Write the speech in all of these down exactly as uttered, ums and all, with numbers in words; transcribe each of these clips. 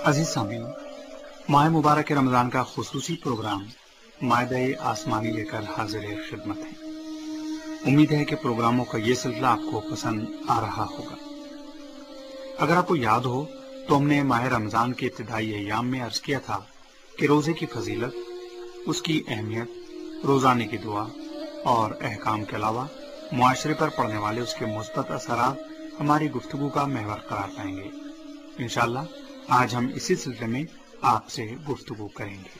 عزیز سامعین، ماہ مبارک رمضان کا خصوصی پروگرام مائدہ آسمانی لے کر حاضر خدمت ہے۔ امید ہے کہ پروگراموں کا یہ سلسلہ آپ کو پسند آ رہا ہوگا۔ اگر آپ کو یاد ہو تو ہم نے ماہ رمضان کے ابتدائی ایام میں عرض کیا تھا کہ روزے کی فضیلت، اس کی اہمیت، روزانے کی دعا اور احکام کے علاوہ معاشرے پر پڑنے والے اس کے مثبت اثرات ہماری گفتگو کا محور قرار پائیں گے۔ انشاءاللہ آج ہم اسی سلسلے میں آپ سے گفتگو کریں گے۔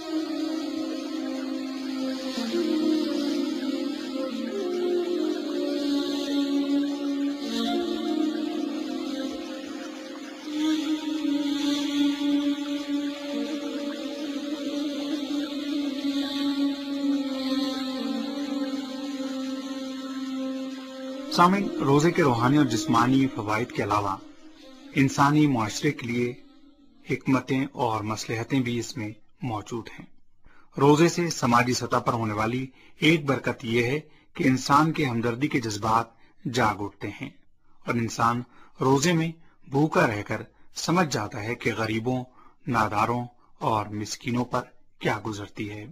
سامعین، روزے کے روحانی اور جسمانی فوائد کے علاوہ انسانی معاشرے کے لیے حکمتیں اور مصلحتیں بھی اس میں موجود ہیں۔ روزے سے سماجی سطح پر ہونے والی ایک برکت یہ ہے کہ انسان کے ہمدردی کے جذبات جاگ اٹھتے ہیں اور انسان روزے میں بھوکا رہ کر سمجھ جاتا ہے کہ غریبوں، ناداروں اور مسکینوں پر کیا گزرتی ہے۔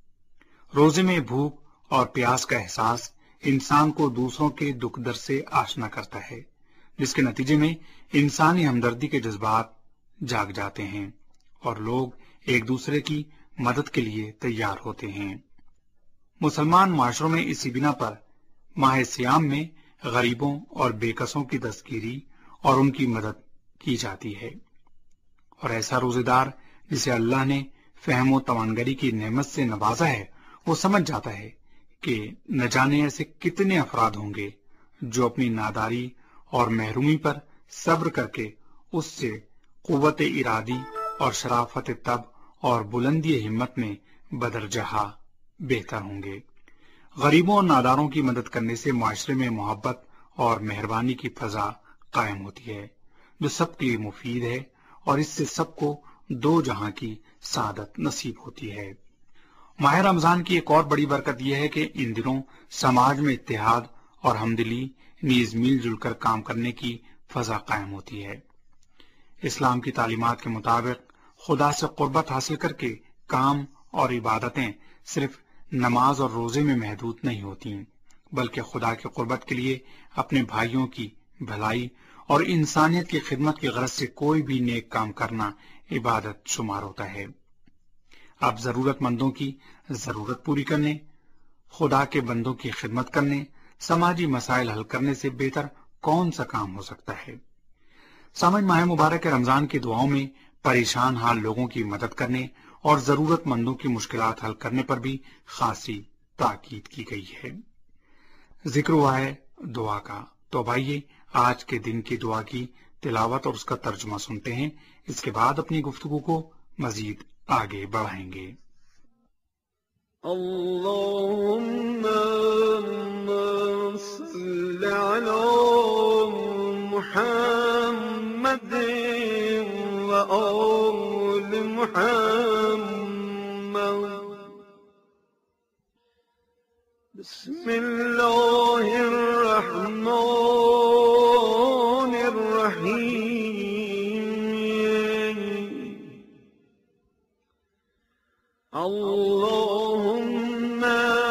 روزے میں بھوک اور پیاس کا احساس انسان کو دوسروں کے دکھ درد سے آشنا کرتا ہے، جس کے نتیجے میں انسانی ہمدردی کے جذبات جاگ جاتے ہیں اور لوگ ایک دوسرے کی مدد کے لیے تیار ہوتے ہیں۔ مسلمان معاشروں میں اسی بنا پر ماہ سیام میں غریبوں اور بے کسوں کی دستگیری اور ان کی مدد کی جاتی ہے، اور ایسا روزے دار جسے اللہ نے فہم و توانگری کی نعمت سے نوازا ہے، وہ سمجھ جاتا ہے کہ نہ جانے ایسے کتنے افراد ہوں گے جو اپنی ناداری اور محرومی پر صبر کر کے اس سے قوت ارادی اور شرافت طب اور بلندی ہمت میں بدرجہ بہتر ہوں گے۔ غریبوں اور ناداروں کی مدد کرنے سے معاشرے میں محبت اور مہربانی کی فضا قائم ہوتی ہے، جو سب کے لیے مفید ہے، اور اس سے سب کو دو جہاں کی سعادت نصیب ہوتی ہے۔ ماہ رمضان کی ایک اور بڑی برکت یہ ہے کہ ان دنوں سماج میں اتحاد اور ہمدلی نیز مل جل کر کام کرنے کی فضا قائم ہوتی ہے۔ اسلام کی تعلیمات کے مطابق خدا سے قربت حاصل کر کے کام اور عبادتیں صرف نماز اور روزے میں محدود نہیں ہوتی، بلکہ خدا کی قربت کے لیے اپنے بھائیوں کی بھلائی اور انسانیت کی خدمت کی غرض سے کوئی بھی نیک کام کرنا عبادت شمار ہوتا ہے۔ اب ضرورت مندوں کی ضرورت پوری کرنے، خدا کے بندوں کی خدمت کرنے، سماجی مسائل حل کرنے سے بہتر کون سا کام ہو سکتا ہے؟ سامعین، ماہ مبارک رمضان کی دعاؤں میں پریشان حال لوگوں کی مدد کرنے اور ضرورت مندوں کی مشکلات حل کرنے پر بھی خاصی تاکید کی گئی ہے۔ ذکر ہوا ہے دعا کا، تو اب آئیے آج کے دن کی دعا کی تلاوت اور اس کا ترجمہ سنتے ہیں۔ اس کے بعد اپنی گفتگو کو مزید آگے بڑھائیں گے۔ اللهم صل على محمد وآل محمد بسم الله الرحمن الرحيم اللهم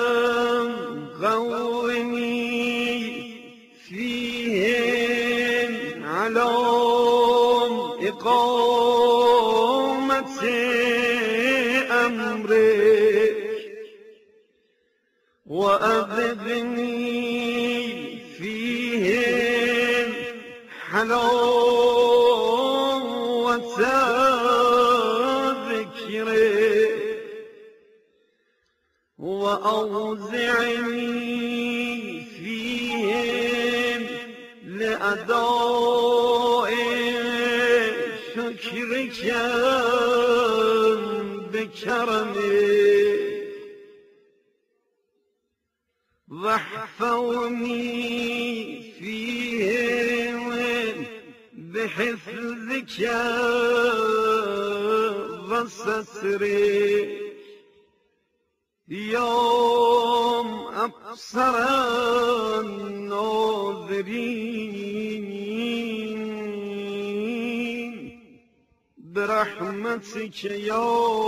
قوني فيهم على إقامة أمرك وأبدني فيهم حلاوة ذكرك وأوزعني فيهم لأداء شكرك بكرمك واحفظني فيهم بحفظك وسترك يوم أبصر الناظرين برحمتك يا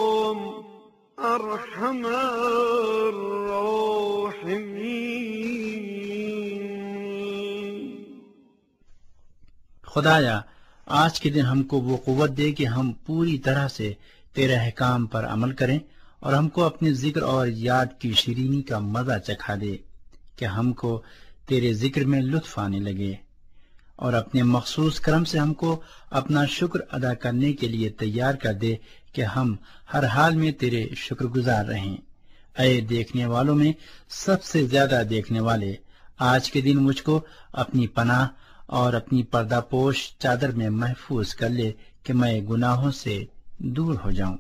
أرحم الراحمين. خدایا آج کے دن ہم کو وہ قوت دے کہ ہم پوری طرح سے تیرے احکام پر عمل کریں اور ہم کو اپنے ذکر اور یاد کی شیرینی کا مزہ چکھا دے کہ ہم کو تیرے ذکر میں لطف آنے لگے اور اپنے مخصوص کرم سے ہم کو اپنا شکر ادا کرنے کے لیے تیار کر دے کہ ہم ہر حال میں تیرے شکر گزار رہیں. اے دیکھنے والوں میں سب سے زیادہ دیکھنے والے، آج کے دن مجھ کو اپنی پناہ اور اپنی پردہ پوش چادر میں محفوظ کر لے کہ میں گناہوں سے دور ہو جاؤں.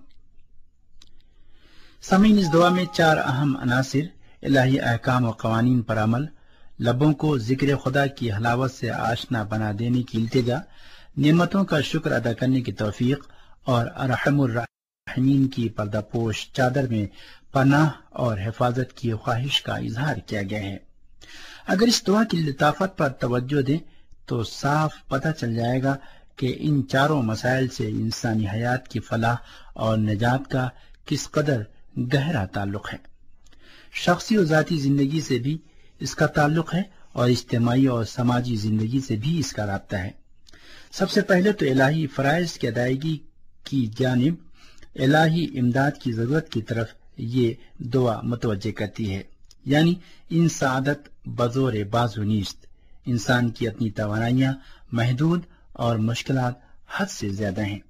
سامعین، اس دعا میں چار اہم عناصر الہی احکام و قوانین پر عمل، لبوں کو ذکر خدا کی حلاوت سے آشنا بنا دینے کی التجا، نعمتوں کا شکر ادا کرنے کی توفیق اور ارحم الراحمین کی پردہ پوش چادر میں پناہ اور حفاظت کی خواہش کا اظہار کیا گیا ہے. اگر اس دعا کی لطافت پر توجہ دیں تو صاف پتہ چل جائے گا کہ ان چاروں مسائل سے انسانی حیات کی فلاح اور نجات کا کس قدر گہرا تعلق ہے. شخصی و ذاتی زندگی سے بھی اس کا تعلق ہے اور اجتماعی اور سماجی زندگی سے بھی اس کا رابطہ ہے. سب سے پہلے تو الہی فرائض کی ادائیگی کی جانب الہی امداد کی ضرورت کی طرف یہ دعا متوجہ کرتی ہے. یعنی ان سعادت بزور بازو نیست، انسان کی اپنی توانائیاں محدود اور مشکلات حد سے زیادہ ہیں.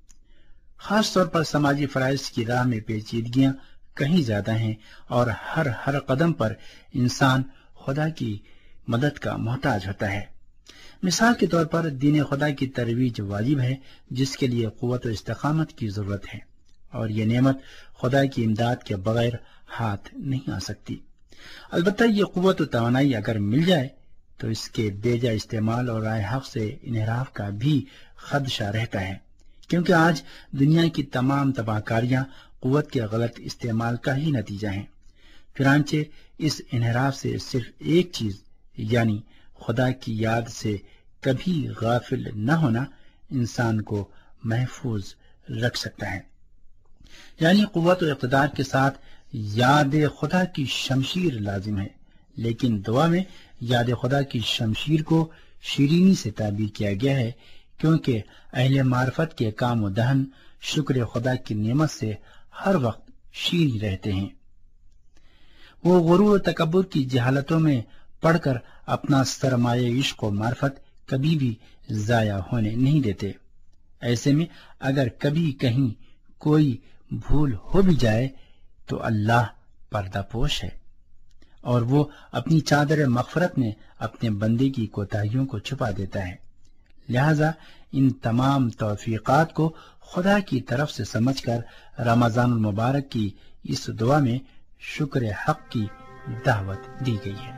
خاص طور پر سماجی فرائض کی راہ میں پیچیدگیاں کہیں زیادہ ہیں اور ہر ہر قدم پر انسان خدا کی مدد کا محتاج ہوتا ہے. مثال کے طور پر دین خدا کی ترویج واجب ہے، جس کے لیے قوت و استقامت کی ضرورت ہے، اور یہ نعمت خدا کی امداد کے بغیر ہاتھ نہیں آ سکتی. البتہ یہ قوت و توانائی اگر مل جائے تو اس کے بے جا استعمال اور رائے حق سے انحراف کا بھی خدشہ رہتا ہے، کیونکہ آج دنیا کی تمام تباہ کاریاں قوت کے غلط استعمال کا ہی نتیجہ ہیں. چنانچہ اس انحراف سے صرف ایک چیز یعنی خدا کی یاد سے کبھی غافل نہ ہونا انسان کو محفوظ رکھ سکتا ہے. یعنی قوت و اقتدار کے ساتھ یاد خدا کی شمشیر لازم ہے، لیکن دعا میں یاد خدا کی شمشیر کو شیرینی سے تعبیر کیا گیا ہے، کیونکہ اہل معرفت کے کام و دہن شکر خدا کی نعمت سے ہر وقت شیریں رہتے ہیں. وہ غرور و تکبر کی جہالتوں میں پڑھ کر اپنا سرمایہ عشق و معرفت کبھی بھی ضائع ہونے نہیں دیتے. ایسے میں اگر کبھی کہیں کوئی بھول ہو بھی جائے تو اللہ پردہ پوش ہے اور وہ اپنی چادر مغفرت میں اپنے بندے کی کوتاہیوں کو چھپا دیتا ہے. لہذا ان تمام توفیقات کو خدا کی طرف سے سمجھ کر رمضان المبارک کی اس دعا میں شکر حق کی دعوت دی گئی ہے.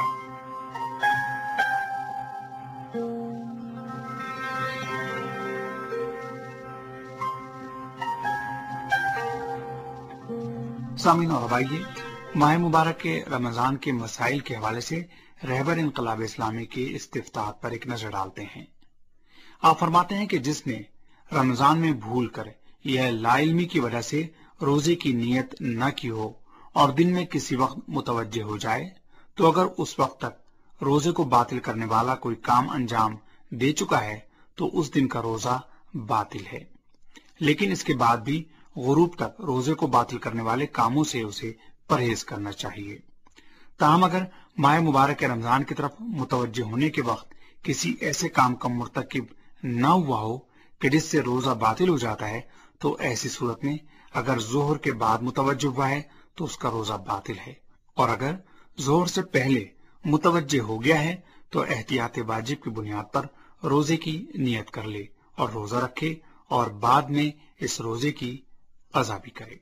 سامعین اور آئیے ماہ مبارک کے رمضان کے مسائل کے حوالے سے رہبر انقلاب اسلامی کے استفتاح پر ایک نظر ڈالتے ہیں. آپ فرماتے ہیں کہ جس نے رمضان میں بھول کر یا لا علمی کی وجہ سے روزے کی نیت نہ کی ہو اور دن میں کسی وقت متوجہ ہو جائے تو اگر اس وقت تک روزے کو باطل کرنے والا کوئی کام انجام دے چکا ہے تو اس دن کا روزہ باطل ہے، لیکن اس کے بعد بھی غروب تک روزے کو باطل کرنے والے کاموں سے اسے پرہیز کرنا چاہیے. تاہم اگر ماہ مبارک رمضان کی طرف متوجہ ہونے کے وقت کسی ایسے کام کا مرتکب نہ ہوا ہو کہ جس سے روزہ باطل ہو جاتا ہے تو ایسی صورت میں اگر ظہر کے بعد متوجہ ہوا ہے تو اس کا روزہ باطل ہے، اور اگر ظہر سے پہلے متوجہ ہو گیا ہے تو احتیاط واجب کی بنیاد پر روزے کی نیت کر لے اور روزہ رکھے اور بعد میں اس روزے کی قضا بھی کرے.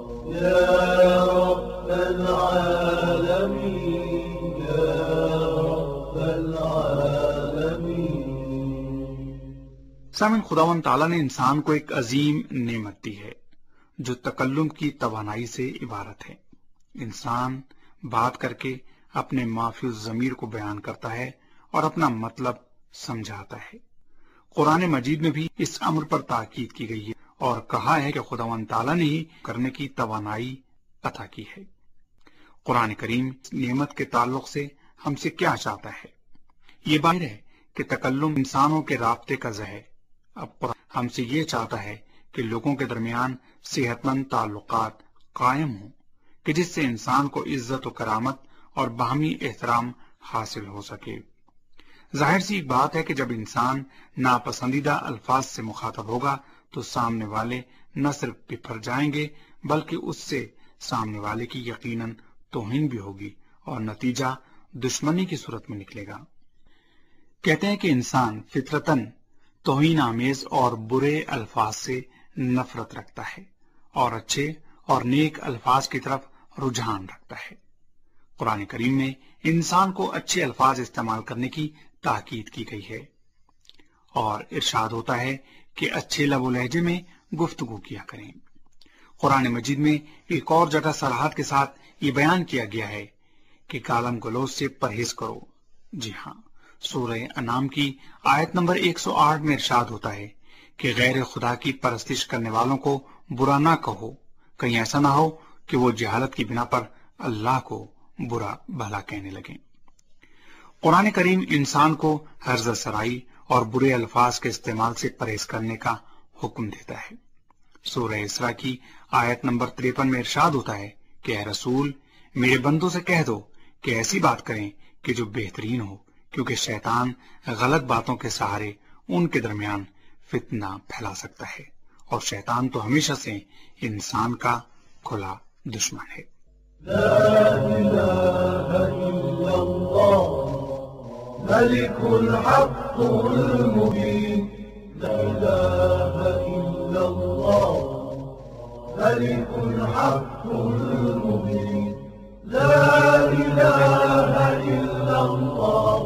يا رب العالمين يا رب سامن، خداوند تعالیٰ نے انسان کو ایک عظیم نعمت دی ہے جو تکلم کی توانائی سے عبارت ہے۔ انسان بات کر کے اپنے معافی الضمیر کو بیان کرتا ہے اور اپنا مطلب سمجھاتا ہے۔ قرآن مجید میں بھی اس امر پر تاکید کی گئی ہے اور کہا ہے کہ خداوند تعالیٰ نے ہی کرنے کی توانائی عطا کی ہے۔ قرآن کریم اس نعمت کے تعلق سے ہم سے کیا چاہتا ہے؟ یہ ظاہر ہے کہ تکلم انسانوں کے رابطے کا ذریعہ ہے۔ اب قرآن ہم سے یہ چاہتا ہے کہ لوگوں کے درمیان صحت مند تعلقات قائم ہوں کہ جس سے انسان کو عزت و کرامت اور باہمی احترام حاصل ہو سکے۔ ظاہر سی بات ہے کہ جب انسان ناپسندیدہ الفاظ سے مخاطب ہوگا تو سامنے والے نہ صرف بپھر جائیں گے بلکہ اس سے سامنے والے کی یقیناً توہین بھی ہوگی اور نتیجہ دشمنی کی صورت میں نکلے گا۔ کہتے ہیں کہ انسان فطرتاً توہین آمیز اور برے الفاظ سے نفرت رکھتا ہے اور اچھے اور نیک الفاظ کی طرف رجحان رکھتا ہے۔ قرآن کریم میں انسان کو اچھے الفاظ استعمال کرنے کی تاکید کی گئی ہے اور ارشاد ہوتا ہے کہ اچھے لب و لہجے میں گفتگو کیا کریں۔ قرآن مجید میں ایک اور جگہ صراحت کے ساتھ یہ بیان کیا گیا ہے کہ گالم گلوچ سے پرہیز کرو۔ جی ہاں، سورہ انعام کی آیت نمبر ایک سو آٹھ میں ارشاد ہوتا ہے کہ غیر خدا کی پرستش کرنے والوں کو برا نہ کہو، کہیں ایسا نہ ہو کہ وہ جہالت کی بنا پر اللہ کو برا بھلا کہنے لگیں۔ قرآن کریم انسان کو ہرز سرائی اور برے الفاظ کے استعمال سے پرہیز کرنے کا حکم دیتا ہے۔ سورہ اسراء کی آیت نمبر تریپن میں ارشاد ہوتا ہے کہ اے رسول، میرے بندوں سے کہہ دو کہ ایسی بات کریں کہ جو بہترین ہو، کیونکہ شیطان غلط باتوں کے سہارے ان کے درمیان فتنہ پھیلا سکتا ہے اور شیطان تو ہمیشہ سے انسان کا کھلا دشمن ہے۔ لا إله إلا الله ملك الحق المبين لا إله إلا الله ملك الحق المبين لا إله إلا الله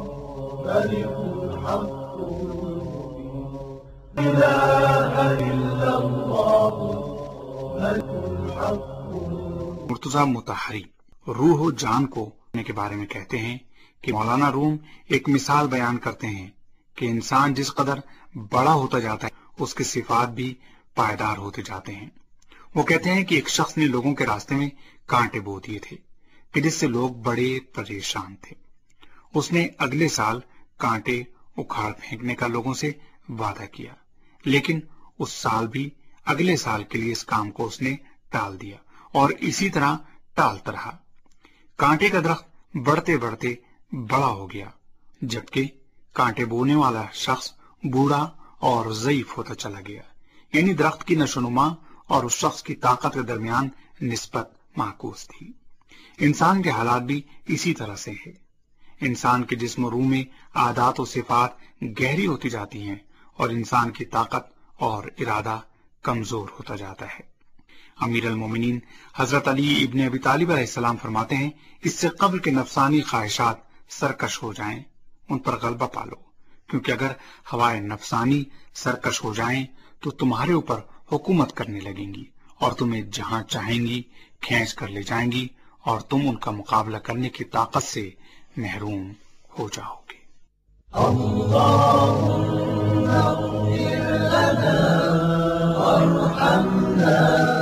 ملك الحق المبين لا إله إلا الله ملك الحق مرتضی مطہری روح و جان کو کے بارے میں کہتے ہیں کہ مولانا روم ایک مثال بیان کرتے ہیں کہ انسان جس قدر بڑا ہوتا جاتا ہے اس کی صفات بھی پائیدار ہوتے جاتے ہیں۔ وہ کہتے ہیں کہ ایک شخص نے لوگوں کے راستے میں کانٹے بو دیے تھے کہ جس سے لوگ بڑے پریشان تھے۔ اس نے اگلے سال کانٹے اکھاڑ پھینکنے کا لوگوں سے وعدہ کیا، لیکن اس سال بھی اگلے سال کے لیے اس کام کو اس نے ٹال دیا اور اسی طرح ٹالتا رہا۔ کانٹے کا درخت بڑھتے بڑھتے بڑا ہو گیا، جبکہ کانٹے بونے والا شخص بوڑھا اور ضعیف ہوتا چلا گیا، یعنی درخت کی نشوونما اور اس شخص کی طاقت کے درمیان نسبت معکوس تھی۔ انسان کے حالات بھی اسی طرح سے ہے۔ انسان کے جسم و روح میں عادات و صفات گہری ہوتی جاتی ہیں اور انسان کی طاقت اور ارادہ کمزور ہوتا جاتا ہے۔ امیر المومنین حضرت علی ابن ابی طالب علیہ السلام فرماتے ہیں، اس سے قبل کے نفسانی خواہشات سرکش ہو جائیں ان پر غلبہ پالو، کیونکہ اگر ہوائے نفسانی سرکش ہو جائیں تو تمہارے اوپر حکومت کرنے لگیں گی اور تمہیں جہاں چاہیں گی کھینچ کر لے جائیں گی اور تم ان کا مقابلہ کرنے کی طاقت سے محروم ہو جاؤ گے۔ اللهم اغفر لنا وارحمنا